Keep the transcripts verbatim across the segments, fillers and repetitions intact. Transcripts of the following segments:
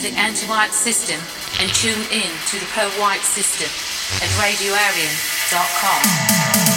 the anti-white system and tune in to the pro-white system at radio arian dot com.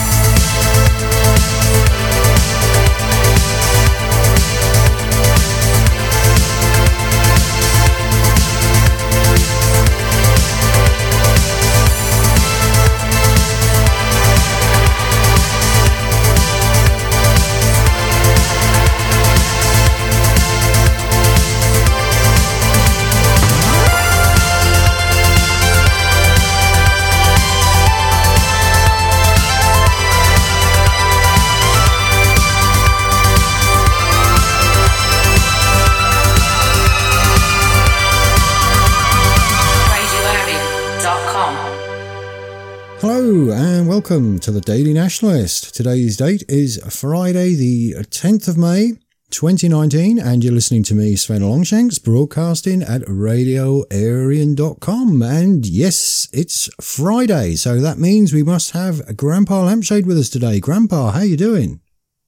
Hello and welcome to the Daily Nationalist. Today's date is Friday the tenth of May twenty nineteen and you're listening to me, Sven Longshanks, broadcasting at radio arian dot com. And yes, it's Friday, so that means we must have Grandpa Lampshade with us today. Grandpa, how you doing?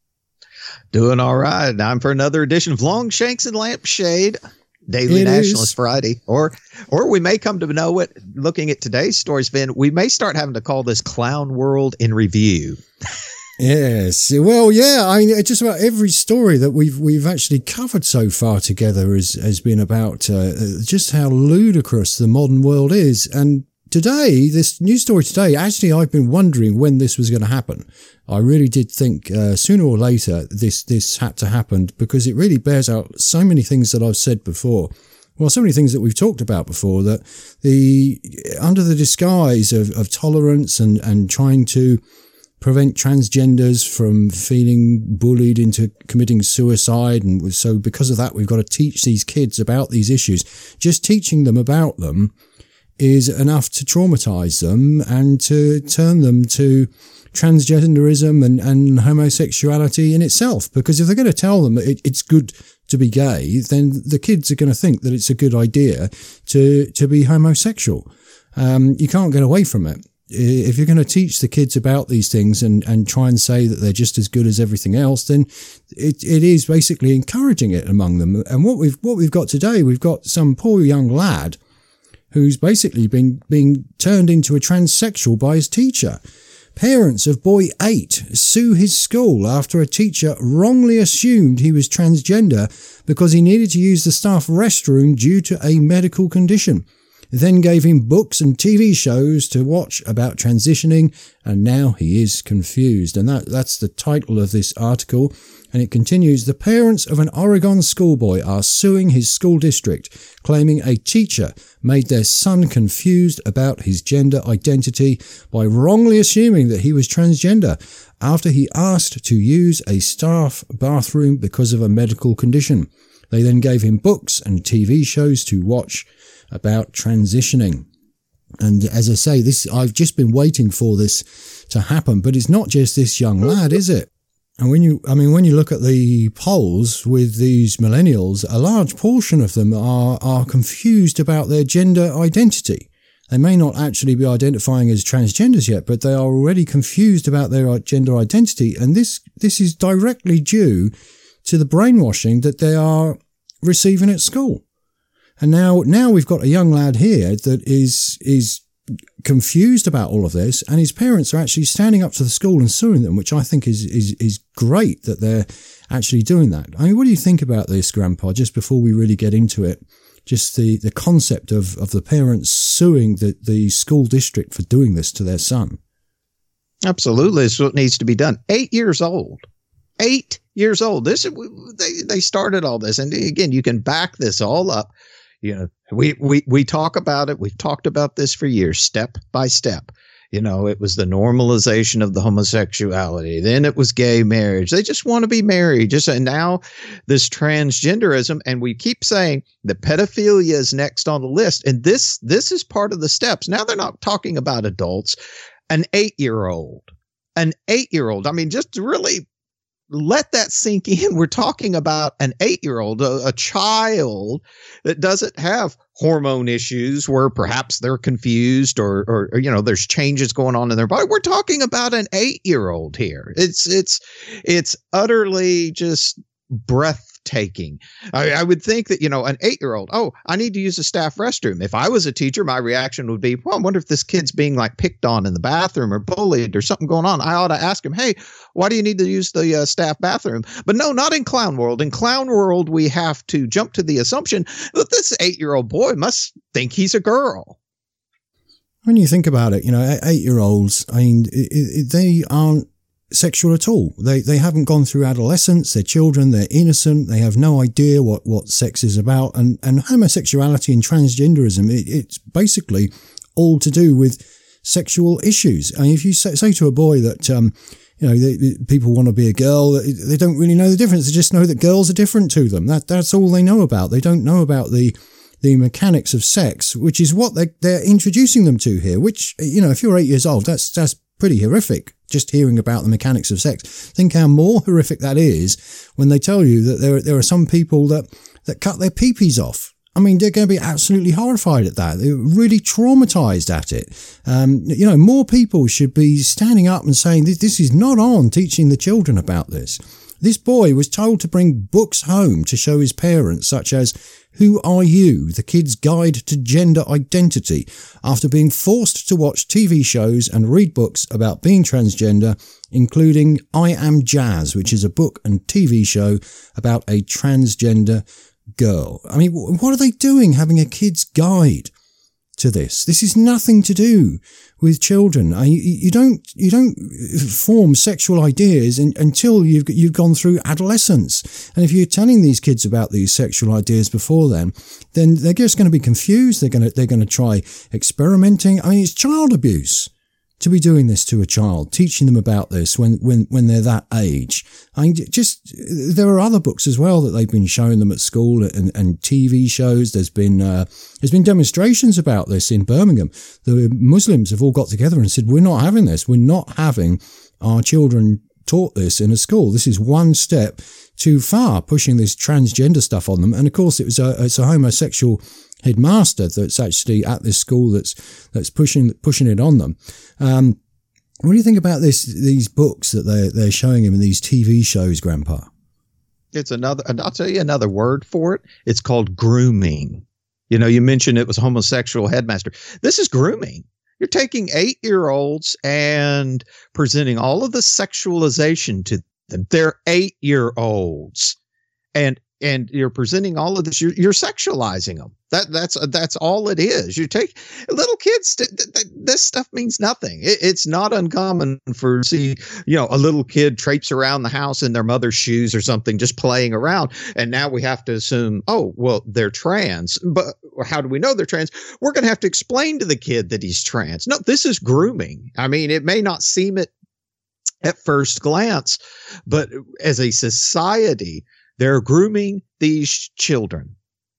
Doing all right. Time for another edition of Longshanks and Lampshade. Daily it Nationalist is. Friday, or or we may come to know it. Looking at today's stories, Ben, we may start having to call this Clown World in Review. Yes, well, yeah. I mean, just about every story that we've we've actually covered so far together has has been about uh, just how ludicrous the modern world is. And today, this news story today, actually, I've been wondering when this was going to happen. I really did think uh, sooner or later this this had to happen because it really bears out so many things that I've said before. Well, so many things that we've talked about before, that the under the disguise of, of tolerance and, and trying to prevent transgenders from feeling bullied into committing suicide. And so because of that, we've got to teach these kids about these issues. Just teaching them about them is enough to traumatize them and to turn them to transgenderism and, and homosexuality in itself. Because if they're going to tell them that it, it's good to be gay, then the kids are going to think that it's a good idea to, to be homosexual. Um, you can't get away from it. If you're going to teach the kids about these things and, and try and say that they're just as good as everything else, then it, it is basically encouraging it among them. And what we've, what we've got today, we've got some poor young lad who's basically been being turned into a transsexual by his teacher. Parents of boy eight sue his school after a teacher wrongly assumed he was transgender because he needed to use the staff restroom due to a medical condition. Then gave him books and T V shows to watch about transitioning, and now he is confused. And that, that's the title of this article. And it continues, the parents of an Oregon schoolboy are suing his school district, claiming a teacher made their son confused about his gender identity by wrongly assuming that he was transgender after he asked to use a staff bathroom because of a medical condition. They then gave him books and T V shows to watch about transitioning. And as I say, this, I've just been waiting for this to happen, but it's not just this young lad, is it? And when you, I mean, when you look at the polls with these millennials, a large portion of them are, are confused about their gender identity. They may not actually be identifying as transgenders yet, but they are already confused about their gender identity. And this, this is directly due to the brainwashing that they are receiving at school. And now, now we've got a young lad here that is, is confused about all of this, and his parents are actually standing up to the school and suing them, which I think is, is, is great that they're actually doing that. I mean, what do you think about this, Grandpa, just before we really get into it? Just the, the concept of, of the parents suing the, the school district for doing this to their son. Absolutely. It's what needs to be done. Eight years old. Eight years old. This, they, they started all this. And again, you can back this all up. You know, we, we, we talk about it. We've talked about this for years, step by step. You know, it was the normalization of the homosexuality. Then it was gay marriage. They just want to be married. Just and now this transgenderism. And we keep saying that pedophilia is next on the list. And this, this is part of the steps. Now they're not talking about adults, an eight year old, an eight year old. I mean, just to really let that sink in. We're talking about an eight-year-old, a, a child that doesn't have hormone issues where perhaps they're confused or, or, or, you know, there's changes going on in their body. We're talking about an eight-year-old here. It's, it's, it's utterly just breathtaking taking. I, I would think that, you know, an eight-year-old, oh, I need to use a staff restroom. If I was a teacher, my reaction would be, well, I wonder if this kid's being like picked on in the bathroom or bullied or something going on. I ought to ask him, hey, why do you need to use the uh, staff bathroom? But no, not in Clown World. In Clown World, we have to jump to the assumption that this eight-year-old boy must think he's a girl. When you think about it, you know, eight-year-olds, I mean, it, it, they aren't sexual at all. They they haven't gone through adolescence. They're children. They're innocent. They have no idea what, what sex is about. And, and homosexuality and transgenderism, it, it's basically all to do with sexual issues. I mean, if you say, say to a boy that, um, you know, they, they, people want to be a girl, they don't really know the difference. They just know that girls are different to them. That that's all they know about. They don't know about the the mechanics of sex, which is what they, they're introducing them to here, which, you know, if you're eight years old, that's, that's pretty horrific. Just hearing about the mechanics of sex. Think how more horrific that is when they tell you that there, there are some people that, that cut their peepees off. I mean, they're going to be absolutely horrified at that. They're really traumatized at it. Um, you know, more people should be standing up and saying, this, this is not on, teaching the children about this. This boy was told to bring books home to show his parents, such as Who Are You? The Kid's Guide to Gender Identity, after being forced to watch T V shows and read books about being transgender, including I Am Jazz, which is a book and T V show about a transgender girl. I mean, what are they doing having a kid's guide to this? This is nothing to do with children. I, you don't you don't form sexual ideas in, until you've you've gone through adolescence. And if you're telling these kids about these sexual ideas before then, then they're just going to be confused. They're going to they're going to try experimenting. I mean, it's child abuse to be doing this to a child, teaching them about this when, when, when they're that age. I mean, just, there are other books as well that they've been showing them at school and, and T V shows. There's been, uh, there's been demonstrations about this in Birmingham. The Muslims have all got together and said, we're not having this. We're not having our children taught this in a school. This is one step too far, pushing this transgender stuff on them. And of course, it was a, it's a homosexual headmaster that's actually at this school that's that's pushing pushing it on them. Um, what do you think about this? These books that they they're showing him in these T V shows, Grandpa? It's another, and I'll tell you another word for it. It's called grooming. You know, you mentioned it was homosexual headmaster. This is grooming. You're taking eight-year-olds and presenting all of the sexualization to them. They're eight-year-olds, and and you're presenting all of this. You're, you're sexualizing them. That that's that's all it is. You take little kids. Th- th- this stuff means nothing. It, it's not uncommon for see you know a little kid traipse around the house in their mother's shoes or something, just playing around. And now we have to assume, oh well, they're trans. But how do we know they're trans? We're going to have to explain to the kid that he's trans. No, this is grooming. I mean, it may not seem it at first glance, but as a society, they're grooming these children.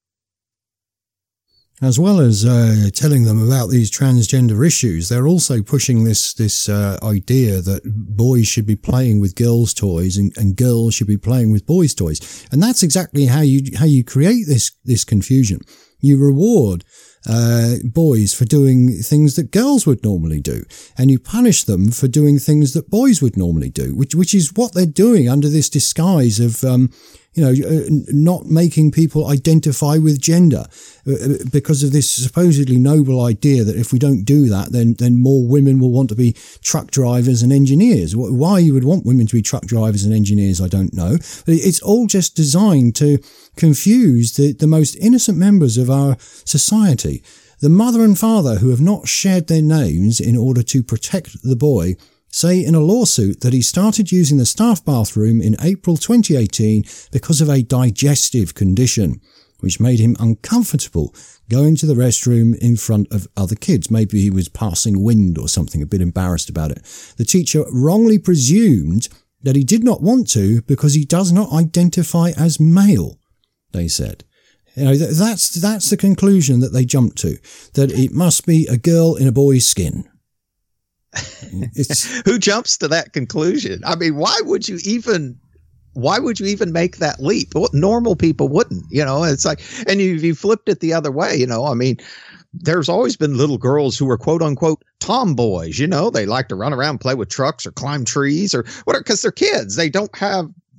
As well as uh, telling them about these transgender issues, they're also pushing this this uh, idea that boys should be playing with girls' toys and, and girls should be playing with boys' toys. And that's exactly how you how you create this this confusion. You reward uh, boys for doing things that girls would normally do, and you punish them for doing things that boys would normally do, which which is what they're doing under this disguise of um, you know, uh, not making people identify with gender uh, because of this supposedly noble idea that if we don't do that, then then more women will want to be truck drivers and engineers. Why you would want women to be truck drivers and engineers, I don't know. But it's all just designed to confuse the, the most innocent members of our society. The mother and father who have not shared their names in order to protect the boy say in a lawsuit that he started using the staff bathroom in April twenty eighteen because of a digestive condition, which made him uncomfortable going to the restroom in front of other kids. Maybe he was passing wind or something, a bit embarrassed about it. The teacher wrongly presumed that he did not want to because he does not identify as male, they said. You know, that's, that's the conclusion that they jumped to, that it must be a girl in a boy's skin. It's, who jumps to that conclusion? I mean, why would you even why would you even make that leap? Well, normal people wouldn't, you know. It's like, and you you flipped it the other way, you know. I mean, there's always been little girls who are quote unquote tomboys, you know. They like to run around, play with trucks or climb trees or whatever because they're kids. They don't have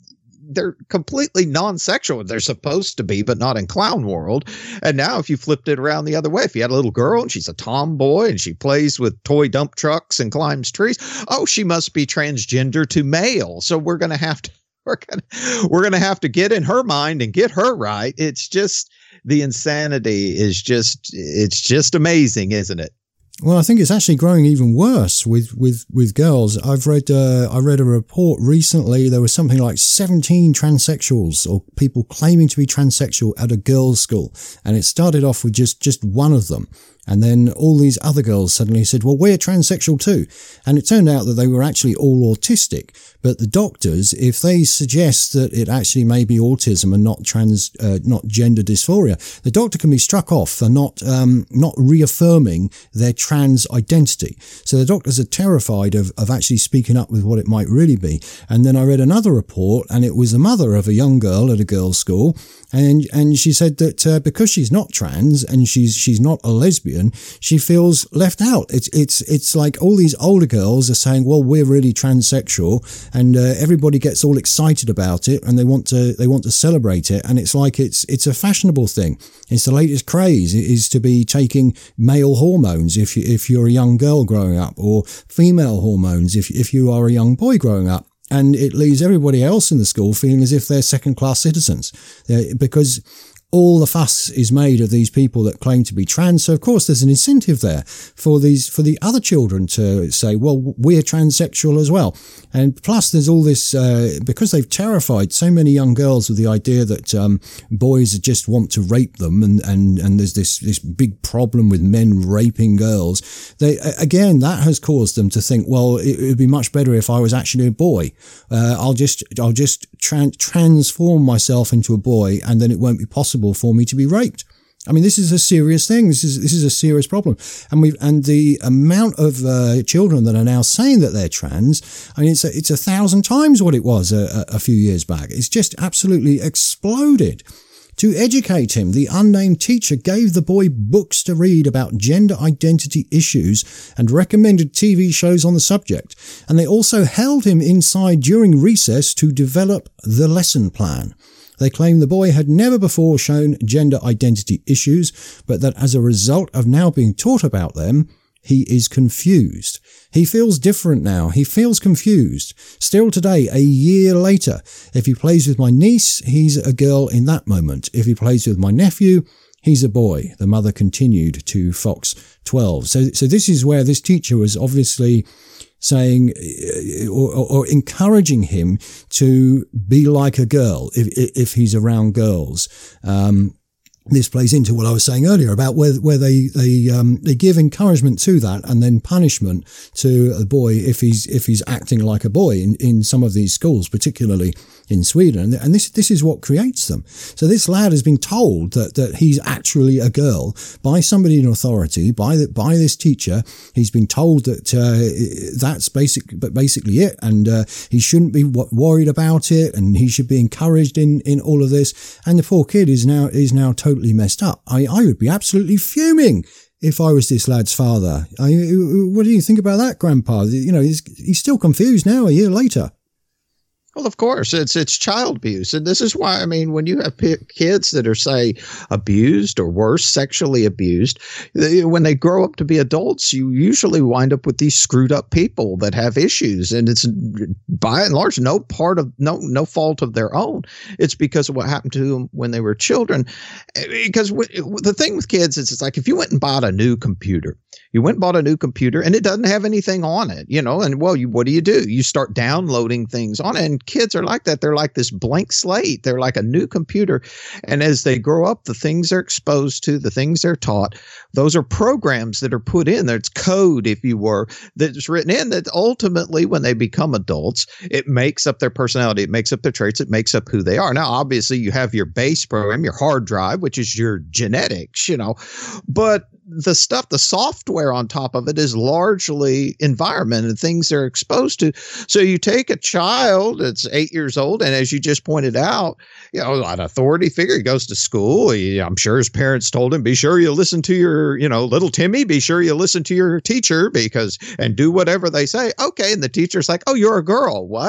they're completely non-sexual. They're supposed to be, but not in clown world. And now if you flipped it around the other way, if you had a little girl and she's a tomboy and she plays with toy dump trucks and climbs trees, oh, she must be transgender to male. So we're going to have to, we're going to, we're going to have to get in her mind and get her right. It's just, the insanity is just, it's just amazing, isn't it? Well, I think it's actually growing even worse with, with, with girls. I've read, uh, I read a report recently. There was something like seventeen transsexuals or people claiming to be transsexual at a girls' school. And it started off with just, just one of them. And then all these other girls suddenly said, well, we're transsexual too. And it turned out that they were actually all autistic. But the doctors, if they suggest that it actually may be autism and not trans, uh, not gender dysphoria, the doctor can be struck off for not, um, not reaffirming their trans identity. So the doctors are terrified of, of actually speaking up with what it might really be. And then I read another report, and it was the mother of a young girl at a girls' school. And, and she said that, uh, because she's not trans and she's, she's not a lesbian, she feels left out. It's, it's, it's like all these older girls are saying, well, we're really transsexual, and, uh, everybody gets all excited about it and they want to, they want to celebrate it. And it's like, it's, it's a fashionable thing. It's the latest craze. It is to be taking male hormones if you, if you're a young girl growing up, or female hormones if, if you are a young boy growing up. And it leaves everybody else in the school feeling as if they're second-class citizens, they're, because all the fuss is made of these people that claim to be trans. So, of course, there's an incentive there for these, for the other children to say, well, we're transsexual as well. And plus there's all this, uh, because they've terrified so many young girls with the idea that, um, boys just want to rape them, and, and, and there's this, this big problem with men raping girls. They, again, that has caused them to think, well, it would be much better if I was actually a boy. Uh, I'll just, I'll just tra- transform myself into a boy, and then it won't be possible for me to be raped. I mean, this is a serious thing. This is, this is a serious problem. And we've, and the amount of, uh, children that are now saying that they're trans, I mean, it's a, it's a thousand times what it was a, a few years back. It's just absolutely exploded. To educate him, the unnamed teacher gave the boy books to read about gender identity issues and recommended T V shows on the subject. And they also held him inside during recess to develop the lesson plan. They claim the boy had never before shown gender identity issues, but that as a result of now being taught about them, he is confused. He feels different now. He feels confused. Still today, a year later, if he plays with my niece, he's a girl in that moment. If he plays with my nephew, he's a boy. The mother continued to Fox twelve. So, so this is where this teacher was obviously saying or, or encouraging him to be like a girl if, if he's around girls. Um, this plays into what I was saying earlier about where, where they, they, um, they give encouragement to that and then punishment to a boy if he's, if he's acting like a boy in, in some of these schools, particularly in Sweden. And this, this is what creates them. So this lad has been told that, that he's actually a girl by somebody in authority, by the, by this teacher. He's been told that, uh, that's basic, but basically it. And, uh, he shouldn't be worried about it, and he should be encouraged in, in all of this. And the poor kid is now, is now totally messed up. I, I would be absolutely fuming if I was this lad's father. I, what do you think about that, Grandpa? You know, he's, he's still confused now a year later. Well, of course, it's it's child abuse. And this is why, I mean, when you have p- kids that are, say, abused or worse, sexually abused, they, when they grow up to be adults, you usually wind up with these screwed up people that have issues. And it's by and large no part of, no no fault of their own. It's because of what happened to them when they were children. Because w- the thing with kids is, it's like if you went and bought a new computer, you went and bought a new computer and it doesn't have anything on it, you know, and well, you, what do you do? You start downloading things on it. And kids are like that. They're like this blank slate. They're like a new computer. And as they grow up, the things they're exposed to, the things they're taught, those are programs that are put in there. It's code, if you were, that's written in that ultimately when they become adults, it makes up their personality. It makes up their traits. It makes up who they are. Now, obviously you have your base program, your hard drive, which is your genetics, you know, but the stuff, the software on top of it is largely environment and things they're exposed to. So you take a child that's eight years old, and as you just pointed out, you know, an authority figure, he goes to school. He, I'm sure his parents told him, be sure you listen to your, you know, little Timmy, be sure you listen to your teacher because, and do whatever they say. Okay. And the teacher's like, oh, you're a girl. What?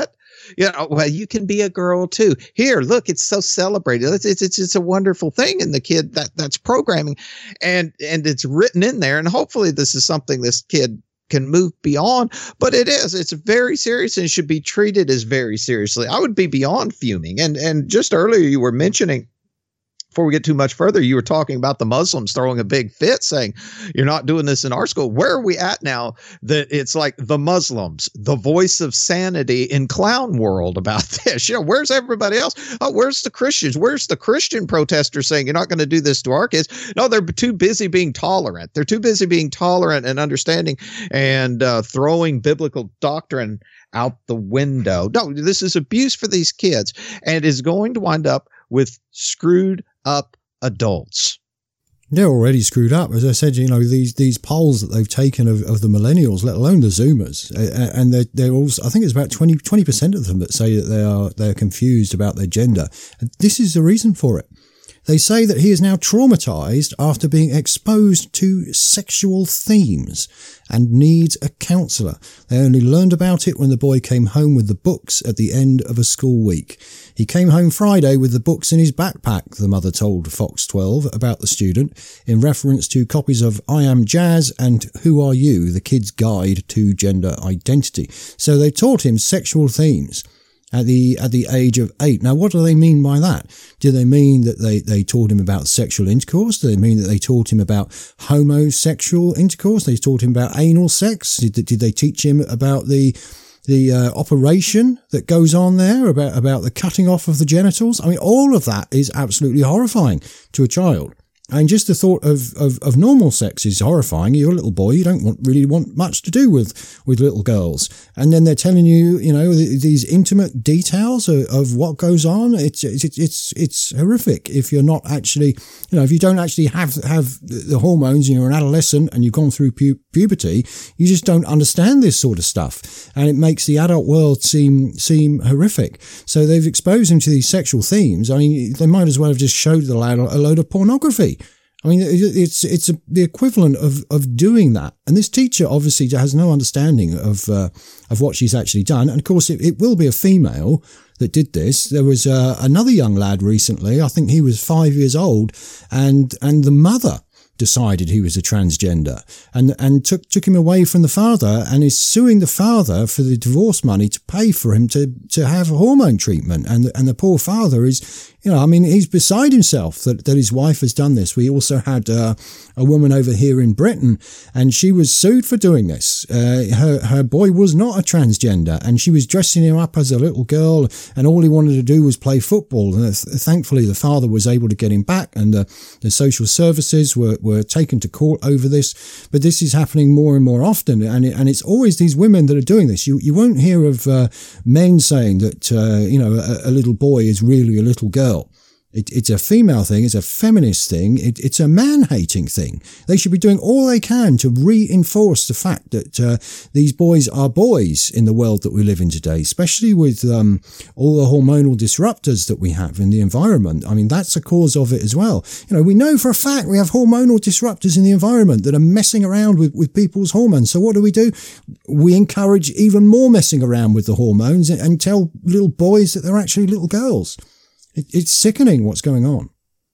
You know, well, you can be a girl too. Here, look, it's so celebrated. It's it's it's, it's a wonderful thing. And the kid that that's programming, and and it's written in there. And hopefully, this is something this kid can move beyond. But it is. It's very serious and should be treated as very seriously. I would be beyond fuming. And and just earlier, you were mentioning. Before we get too much further, you were talking about the Muslims throwing a big fit saying, you're not doing this in our school. Where are we at now that it's like the Muslims, the voice of sanity in clown world about this? You know, where's everybody else? Oh, where's the Christians? Where's the Christian protesters saying you're not going to do this to our kids? No, they're too busy being tolerant. They're too busy being tolerant and understanding and uh, throwing biblical doctrine out the window. No, this is abuse for these kids and is going to wind up with screwed up adults. They're already screwed up. As I said, you know, these these polls that they've taken of, of the millennials, let alone the Zoomers, uh, and they're, they're also, I think it's about twenty percent of them that say that they are they're confused about their gender. And this is the reason for it. They say that he is now traumatized after being exposed to sexual themes and needs a counsellor. They only learned about it when the boy came home with the books at the end of a school week. He came home Friday with the books in his backpack, the mother told Fox twelve about the student, in reference to copies of I Am Jazz and Who Are You?, the kid's guide to gender identity. So they taught him sexual themes at the at the age of eight. Now, what do they mean by that? Do they mean that they, they taught him about sexual intercourse? Do they mean that they taught him about homosexual intercourse? They taught him about anal sex? Did, did they teach him about the the uh, operation that goes on there, about, about the cutting off of the genitals? I mean, all of that is absolutely horrifying to a child. And just the thought of, of, of normal sex is horrifying. You're a little boy. You don't want, really want much to do with, with little girls. And then they're telling you, you know, these intimate details of, of what goes on. It's, it's, it's, it's horrific if you're not actually, you know, if you don't actually have, have the hormones and you're an adolescent and you've gone through pu- puberty, you just don't understand this sort of stuff. And it makes the adult world seem, seem horrific. So they've exposed him to these sexual themes. I mean, they might as well have just showed the lad a load of pornography. I mean, it's it's a, the equivalent of, of doing that. And this teacher obviously has no understanding of uh, of what she's actually done. And of course, it, it will be a female that did this. There was uh, another young lad recently. I think he was five years old, and and the mother decided he was a transgender and and took took him away from the father and is suing the father for the divorce money to pay for him to to have hormone treatment. And and the poor father is, you know, I mean, he's beside himself that, that his wife has done this. We also had uh, a woman over here in Britain, and she was sued for doing this. Uh, her her boy was not a transgender, and she was dressing him up as a little girl, and all he wanted to do was play football. And th- thankfully, the father was able to get him back, and uh, the social services were, were taken to court over this. But this is happening more and more often, and it, and it's always these women that are doing this. You you won't hear of uh, men saying that uh, you know a, a little boy is really a little girl. It, it's a female thing. It's a feminist thing. It, it's a man-hating thing. They should be doing all they can to reinforce the fact that uh, these boys are boys in the world that we live in today, especially with um, all the hormonal disruptors that we have in the environment. I mean, that's a cause of it as well. You know, we know for a fact we have hormonal disruptors in the environment that are messing around with, with people's hormones. So what do we do? We encourage even more messing around with the hormones and, and tell little boys that they're actually little girls. It, it's sickening what's going on.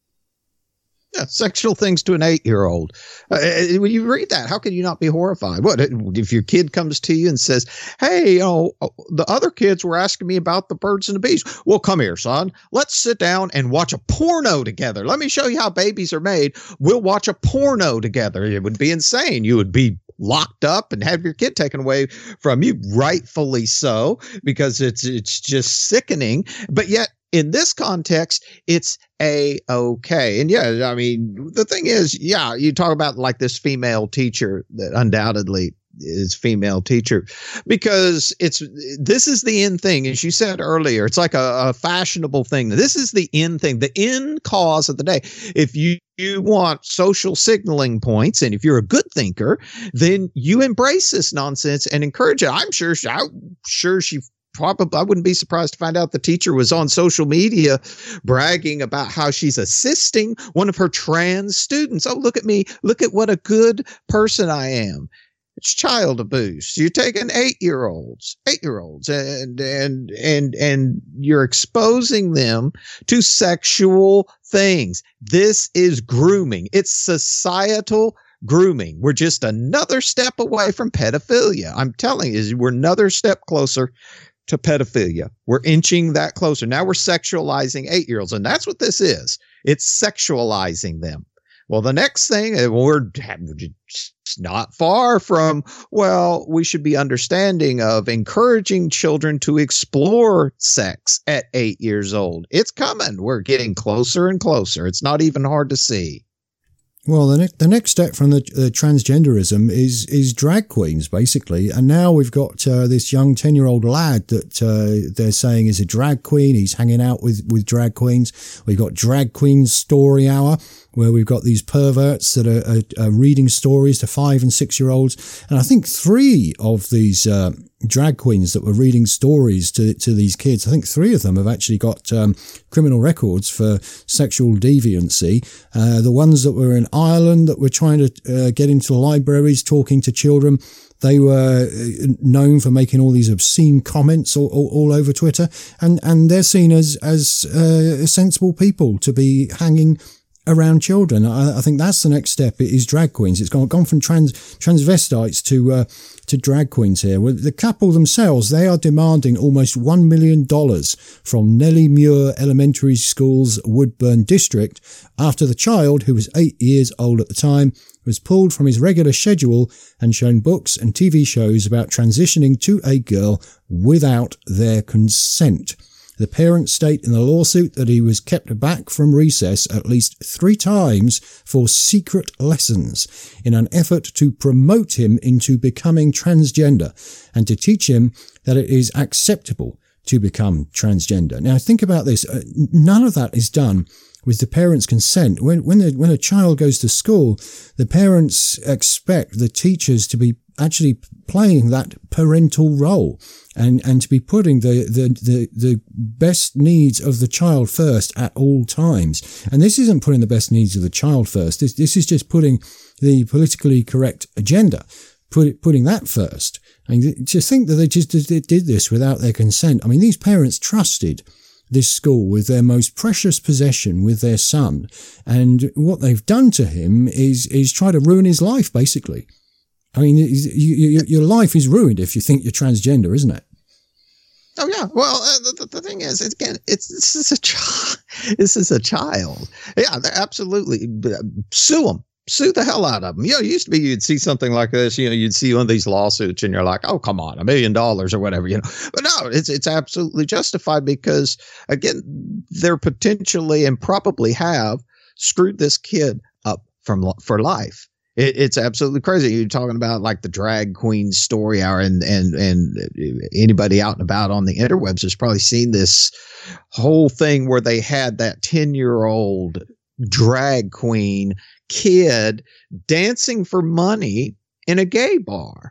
Yeah, sexual things to an eight-year-old. Uh, when you read that, how can you not be horrified? What if your kid comes to you and says, hey, you know, the other kids were asking me about the birds and the bees. Well, come here, son. Let's sit down and watch a porno together. Let me show you how babies are made. We'll watch a porno together. It would be insane. You would be locked up and have your kid taken away from you, rightfully so, because it's it's just sickening. But yet, in this context, it's a-okay. And yeah, I mean, the thing is, yeah, you talk about like this female teacher that undoubtedly is female teacher, because it's, this is the in thing. As you said earlier, it's like a, a fashionable thing. This is the in thing, the in cause of the day. If you, you want social signaling points, and if you're a good thinker, then you embrace this nonsense and encourage it. I'm sure, I'm sure she Probably, I wouldn't be surprised to find out the teacher was on social media bragging about how she's assisting one of her trans students. Oh, look at me. Look at what a good person I am. It's child abuse. You're taking eight-year-olds, eight-year-olds, and and and and you're exposing them to sexual things. This is grooming. It's societal grooming. We're just another step away from pedophilia. I'm telling you, we're another step closer to pedophilia. We're inching that closer. Now we're sexualizing eight-year-olds, and that's what this is. It's sexualizing them. Well, the next thing, we're not far from, well, we should be understanding of encouraging children to explore sex at eight years old. It's coming. We're getting closer and closer. It's not even hard to see. Well, the, ne- the next step from the uh, transgenderism is is drag queens, basically. And now we've got uh, this young ten-year-old lad that uh, they're saying is a drag queen. He's hanging out with, with drag queens. We've got Drag Queen Story Hour, where we've got these perverts that are, are, are reading stories to five and six-year-olds. And I think three of these uh, drag queens that were reading stories to, to these kids, I think three of them have actually got um, criminal records for sexual deviancy. Uh, the ones that were in Ireland that were trying to uh, get into libraries talking to children, they were known for making all these obscene comments all, all, all over Twitter. And, and they're seen as, as uh, sensible people to be hanging around children. I, I think that's the next step. It is drag queens. It's gone, gone from trans transvestites to uh, to drag queens here. Well, the couple themselves, they are demanding almost one million dollars from Nellie Muir Elementary School's Woodburn district after the child, who was eight years old at the time, was pulled from his regular schedule and shown books and T V shows about transitioning to a girl without their consent. The parents state in the lawsuit that he was kept back from recess at least three times for secret lessons in an effort to promote him into becoming transgender and to teach him that it is acceptable to become transgender. Now, think about this. Uh, none of that is done with the parents' consent. When when, the, when a child goes to school, the parents expect the teachers to be actually playing that parental role and, and to be putting the, the, the, the best needs of the child first at all times. And this isn't putting the best needs of the child first. This, this is just putting the politically correct agenda, put it, putting that first. I mean, to think that they just did this without their consent. I mean, these parents trusted this school with their most precious possession, with their son. And what they've done to him is, is try to ruin his life, basically. I mean, you, you, your life is ruined if you think you're transgender, isn't it? Oh yeah. Well, uh, the, the thing is, again, it's this is a child. This is a child. Yeah, absolutely. Sue them. Sue the hell out of them. You know, it used to be you'd see something like this. You know, you'd see one of these lawsuits, and you're like, "Oh, come on, a million dollars or whatever." You know, but no, it's it's absolutely justified because again, they're potentially and probably have screwed this kid up from for life. It, it's absolutely crazy. You're talking about like the Drag Queen Story Hour, and and and anybody out and about on the interwebs has probably seen this whole thing where they had that ten year old drag queen kid dancing for money in a gay bar.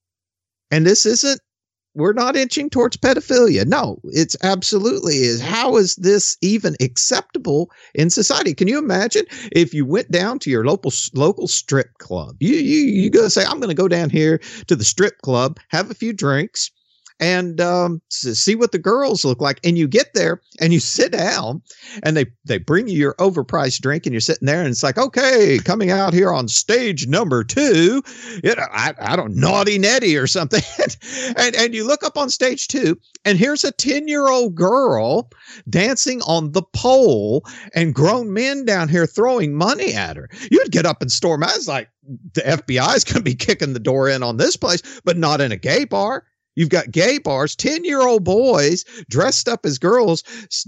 And this isn't, we're not inching towards pedophilia. No, it's absolutely is. How is this even acceptable in society? Can you imagine if you went down to your local local strip club? You you you go say, I'm going to go down here to the strip club, have a few drinks, and um, see what the girls look like. And you get there and you sit down and they, they bring you your overpriced drink and you're sitting there and it's like, okay, coming out here on stage number two, you know, I, I don't Naughty Nettie or something. and, and you look up on stage two and here's a ten year old girl dancing on the pole and grown men down here throwing money at her. You'd get up and storm out. It's like the F B I is going to be kicking the door in on this place, but not in a gay bar. You've got gay bars, ten year old boys dressed up as girls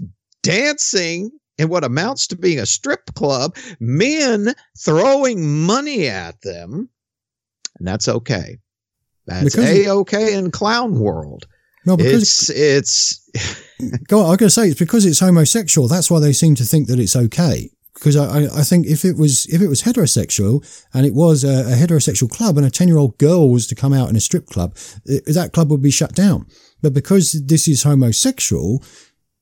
dancing in what amounts to being a strip club, men throwing money at them. And that's okay. That's A-okay in clown world. No, because it's, it's go on, I was going to say it's because it's homosexual. That's why they seem to think that it's okay. Because I, I think if it was if it was heterosexual and it was a, a heterosexual club and a ten year old girl was to come out in a strip club, it, that club would be shut down. But because this is homosexual,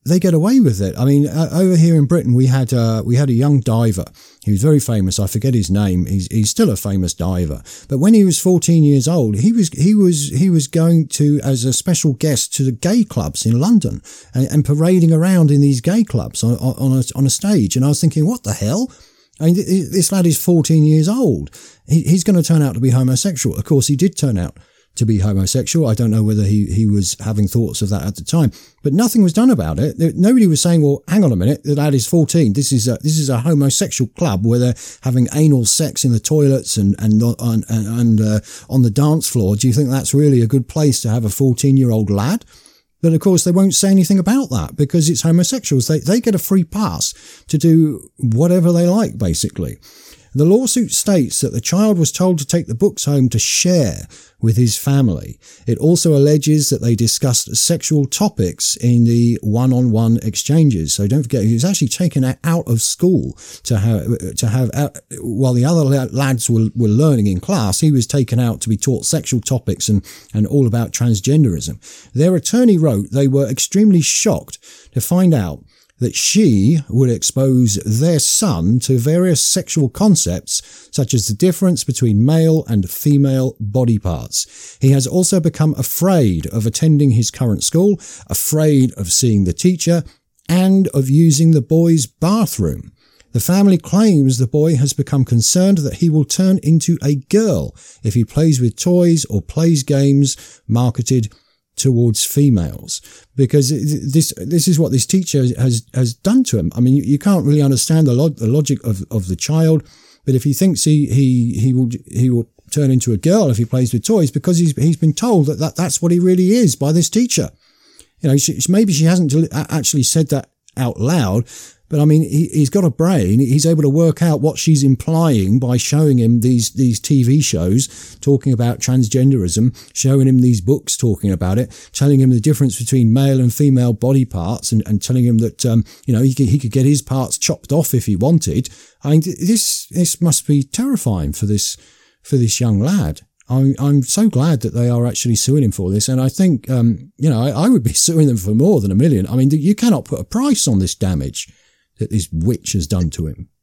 they get away with it. I mean, uh, over here in Britain, we had uh, we had a young diver. He was very famous. I forget his name. He's he's still a famous diver. But when he was fourteen years old, he was he was he was going to as a special guest to the gay clubs in London and, and parading around in these gay clubs on on a, on a stage. And I was thinking, what the hell? I mean, this lad is fourteen years old. He, he's going to turn out to be homosexual. Of course, he did turn out to be homosexual. I don't know whether he, he was having thoughts of that at the time, but nothing was done about it. Nobody was saying, well, hang on a minute, the lad is fourteen. This is a, this is a homosexual club where they're having anal sex in the toilets and, and, and, and uh, on the dance floor. Do you think that's really a good place to have a fourteen year old lad? But of course, they won't say anything about that because it's homosexuals. They, they get a free pass to do whatever they like, basically. The lawsuit states that the child was told to take the books home to share with his family. It also alleges that they discussed sexual topics in the one-on-one exchanges. So don't forget, he was actually taken out of school to have, to have, while the other lads were, were learning in class, he was taken out to be taught sexual topics and, and all about transgenderism. Their attorney wrote they were extremely shocked to find out that she would expose their son to various sexual concepts, such as the difference between male and female body parts. He has also become afraid of attending his current school, afraid of seeing the teacher, and of using the boy's bathroom. The family claims the boy has become concerned that he will turn into a girl if he plays with toys or plays games marketed towards females, because this this is what this teacher has has done to him. I mean, you, you can't really understand the, log, the logic of, of the child, but if he thinks he he he will he will turn into a girl if he plays with toys, because he's he's been told that, that that's what he really is by this teacher. You know, she, maybe she hasn't actually said that out loud, but I mean, he, he's got a brain. He's able to work out what she's implying by showing him these, these T V shows talking about transgenderism, showing him these books talking about it, telling him the difference between male and female body parts, and, and telling him that, um, you know, he could, he could get his parts chopped off if he wanted. I mean, this, this must be terrifying for this, for this young lad. I'm, I'm so glad that they are actually suing him for this. And I think, um, you know, I, I would be suing them for more than a million. I mean, you cannot put a price on this damage that this witch has done to him.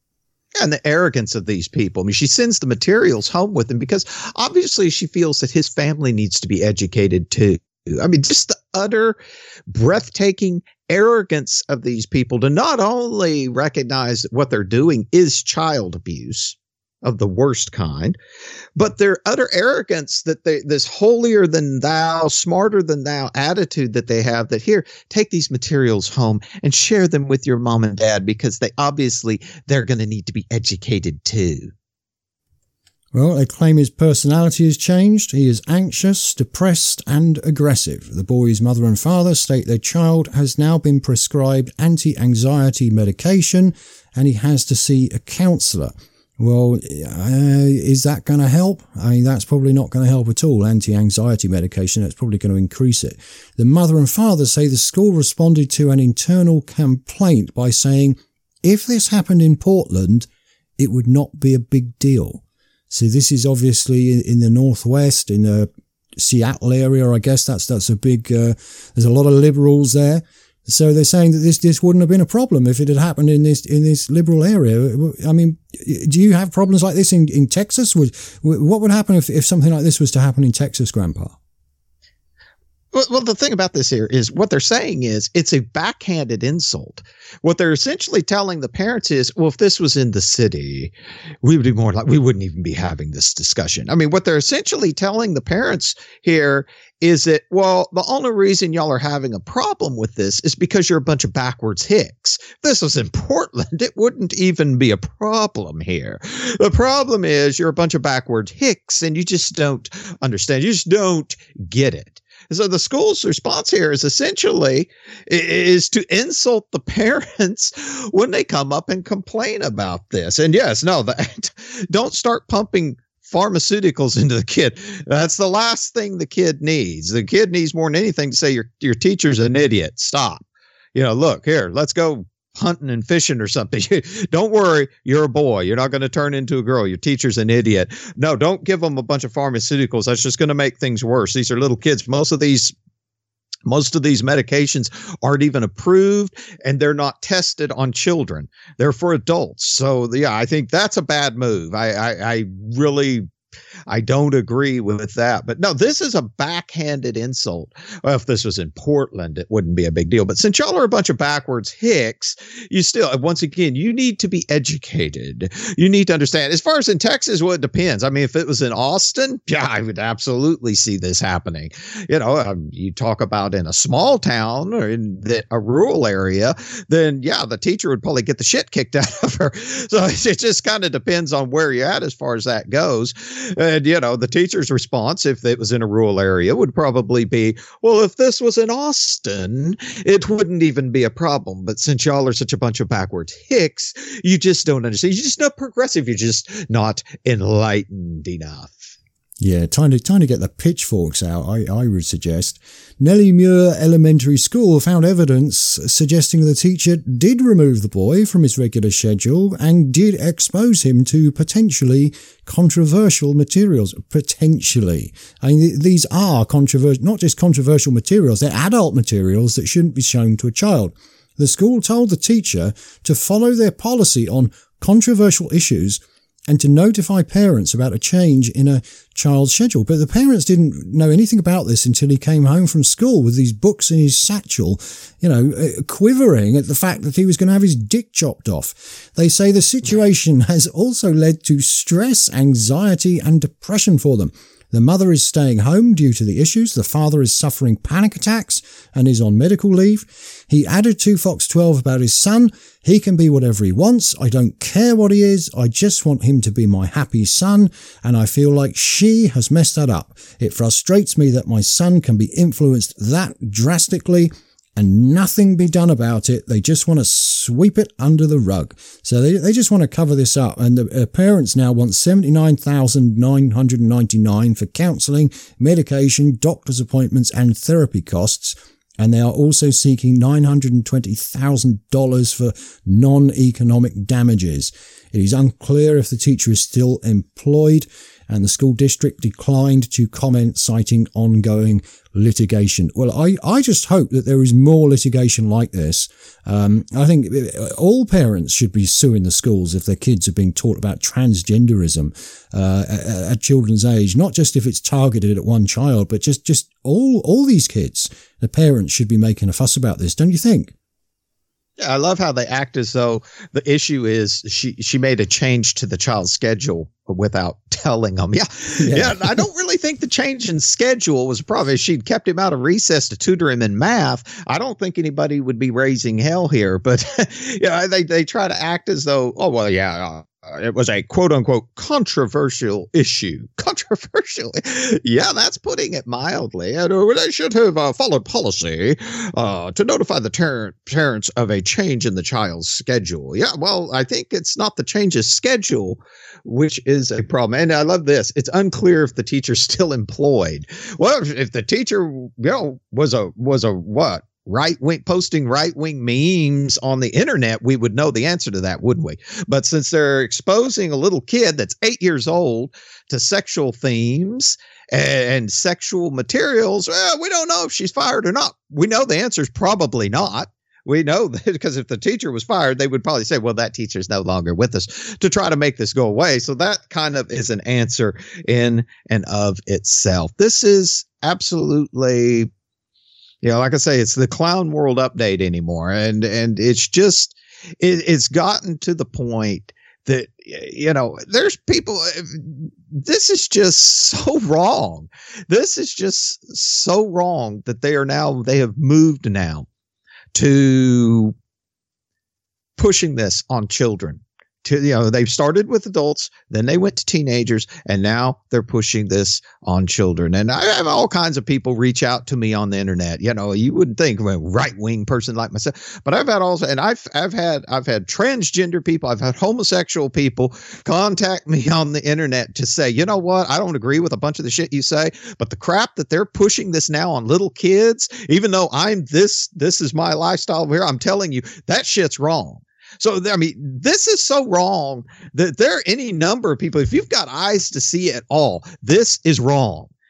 And the arrogance of these people. I mean, she sends the materials home with him because obviously she feels that his family needs to be educated too. I mean, just the utter breathtaking arrogance of these people to not only recognize that what they're doing is child abuse of the worst kind, but their utter arrogance that they, this holier than thou, smarter than thou attitude that they have, that here, take these materials home and share them with your mom and dad, because they obviously, they're going to need to be educated too. Well, they claim his personality has changed. He is anxious, depressed, and aggressive. The boy's mother and father state their child has now been prescribed anti-anxiety medication and he has to see a counsellor. Well, uh, is that going to help? I mean, that's probably not going to help at all. Anti-anxiety medication, that's probably going to increase it. The mother and father say the school responded to an internal complaint by saying, if this happened in Portland, it would not be a big deal. So this is obviously in, in the Northwest, in the Seattle area, I guess. That's, that's a big, uh, there's a lot of liberals there. So they're saying that this, this wouldn't have been a problem if it had happened in this, in this liberal area. I mean, do you have problems like this in, in Texas? Would, what would happen if, if something like this was to happen in Texas, Grandpa? Well, well, the thing about this here is what they're saying is it's a backhanded insult. What they're essentially telling the parents is, well, if this was in the city, we would be more like, we wouldn't even be having this discussion. I mean, what they're essentially telling the parents here is that, well, the only reason y'all are having a problem with this is because you're a bunch of backwards hicks. If this was in Portland, it wouldn't even be a problem here. The problem is you're a bunch of backwards hicks and you just don't understand. You just don't get it. So the school's response here is essentially is to insult the parents when they come up and complain about this. And yes, no, that, don't start pumping pharmaceuticals into the kid. That's the last thing the kid needs. The kid needs more than anything to say your your teacher's an idiot. Stop. You know, look here, let's go hunting and fishing or something. Don't worry, you're a boy. You're not going to turn into a girl. Your teacher's an idiot. No, don't give them a bunch of pharmaceuticals. That's just going to make things worse. These are little kids. Most of these Most of these medications aren't even approved, and they're not tested on children. They're for adults. So, yeah, I think that's a bad move. I, I, I really... I don't agree with that. But no, this is a backhanded insult. Well, if this was in Portland, it wouldn't be a big deal. But since y'all are a bunch of backwards hicks, you still, once again, you need to be educated. You need to understand. As far as in Texas, well, it depends. I mean, if it was in Austin, yeah, I would absolutely see this happening. You know, um, you talk about in a small town or in the, a rural area, then yeah, the teacher would probably get the shit kicked out of her. So it just kind of depends on where you're at as far as that goes. And, you know, the teacher's response, if it was in a rural area, would probably be, well, if this was in Austin, it wouldn't even be a problem. But since y'all are such a bunch of backwards hicks, you just don't understand. You're just not progressive. You're just not enlightened enough. Yeah, time to, time to get the pitchforks out, I, I would suggest. Nellie Muir Elementary School found evidence suggesting the teacher did remove the boy from his regular schedule and did expose him to potentially controversial materials. Potentially. I mean, these are controversial, not just controversial materials, they're adult materials that shouldn't be shown to a child. The school told the teacher to follow their policy on controversial issues and to notify parents about a change in a child's schedule. But the parents didn't know anything about this until he came home from school with these books in his satchel, you know, quivering at the fact that he was going to have his dick chopped off. They say the situation has also led to stress, anxiety, and depression for them. The mother is staying home due to the issues. The father is suffering panic attacks and is on medical leave. He added to Fox twelve about his son. He can be whatever he wants. I don't care what he is. I just want him to be my happy son. And I feel like she has messed that up. It frustrates me that my son can be influenced that drastically and nothing be done about it. They just want to sweep it under the rug. So they they just want to cover this up. And the uh, parents now want seventy-nine thousand nine hundred ninety-nine dollars for counselling, medication, doctor's appointments and therapy costs. And they are also seeking nine hundred twenty thousand dollars for non-economic damages. It is unclear if the teacher is still employed, and the school district declined to comment, citing ongoing litigation. Well, I, I just hope that there is more litigation like this. Um, I think all parents should be suing the schools if their kids are being taught about transgenderism uh, at, at children's age, not just if it's targeted at one child, but just, just all, all these kids. The parents should be making a fuss about this, don't you think? Yeah, I love how they act as though the issue is she, she made a change to the child's schedule without telling them. Yeah, yeah. yeah I don't really think the change in schedule was a problem. If she'd kept him out of recess to tutor him in math, I don't think anybody would be raising hell here. But yeah, they, they try to act as though, oh, well, yeah, uh, it was a quote unquote controversial issue. Controversial. Yeah, that's putting it mildly. And uh, they should have uh, followed policy uh, to notify the ter- parents of a change in the child's schedule. Yeah, well, I think it's not the change of schedule, which is a problem. And I love this. It's unclear if the teacher's still employed. Well, if the teacher, you know, was a, was a what? right wing posting right wing memes on the internet, we would know the answer to that, wouldn't we? But since they're exposing a little kid that's eight years old to sexual themes and sexual materials, well, we don't know if she's fired or not. We know the answer is probably not. We know that because if the teacher was fired, they would probably say, well, that teacher's no longer with us, to try to make this go away. So that kind of is an answer in and of itself. This is absolutely, you know, like I say, it's the clown world update anymore. And, and it's just, it, it's gotten to the point that, you know, there's people, this is just so wrong. This is just so wrong that they are now, they have moved now to pushing this on children. To, you know, they've started with adults, then they went to teenagers, and now they're pushing this on children. And I have all kinds of people reach out to me on the internet. You know, you wouldn't think of a right-wing person like myself, but I've had also, and I've I've had I've had transgender people, I've had homosexual people contact me on the internet to say, you know what, I don't agree with a bunch of the shit you say, but the crap that they're pushing this now on little kids, even though I'm this, this is my lifestyle here, I'm telling you that shit's wrong. So, I mean, this is so wrong that there are any number of people, if you've got eyes to see at all, this is wrong.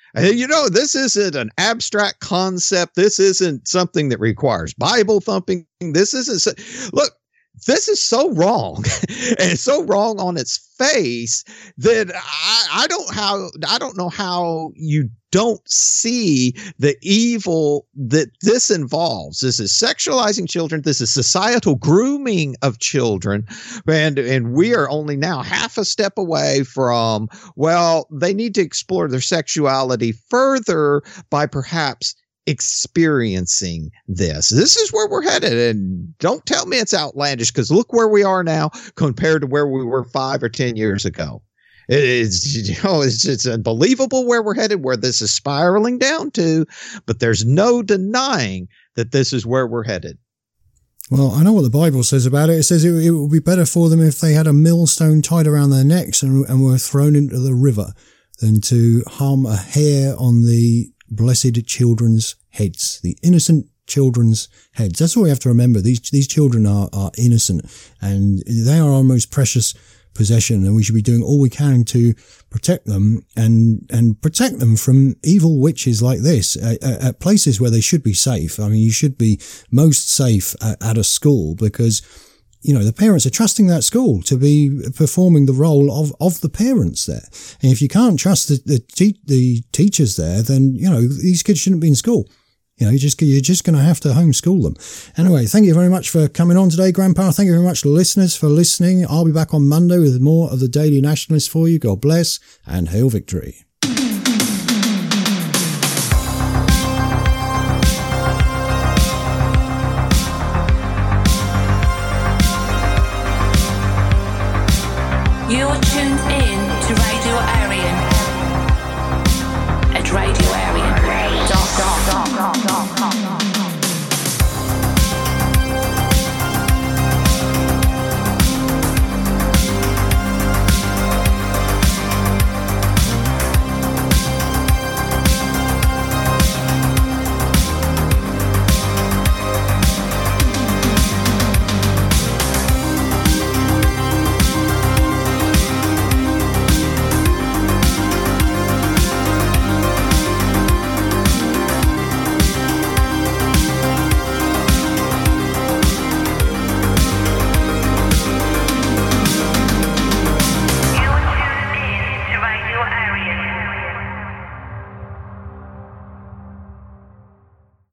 You know, this isn't an abstract concept. This isn't something that requires Bible thumping. This isn't. Look, this is so wrong, and it's so wrong on its face that I, I don't how I don't know how you don't see the evil that this involves. This is sexualizing children. This is societal grooming of children, and and we are only now half a step away from, well, they need to explore their sexuality further by perhaps experiencing this. This is where we're headed, and don't tell me it's outlandish, because look where we are now compared to where we were five or ten years ago. It's, you know, it's, it's unbelievable where we're headed, where this is spiraling down to, but there's no denying that this is where we're headed. Well, I know what the Bible says about it. It says it, it would be better for them if they had a millstone tied around their necks and, and were thrown into the river than to harm a hair on the blessed children's heads, the innocent children's heads. That's what we have to remember. These these children are, are innocent, and they are our most precious possession, and we should be doing all we can to protect them and and protect them from evil witches like this at, at places where they should be safe. I mean, you should be most safe at, at a school, because you know, the parents are trusting that school to be performing the role of, of the parents there. And if you can't trust the, the, te- the teachers there, then, you know, these kids shouldn't be in school. You know, you're just, you're just going to have to homeschool them. Anyway, thank you very much for coming on today, Grandpa. Thank you very much, listeners, for listening. I'll be back on Monday with more of the Daily Nationalist for you. God bless and hail victory. You're tuned in to Radio Arian at radio arian dot com.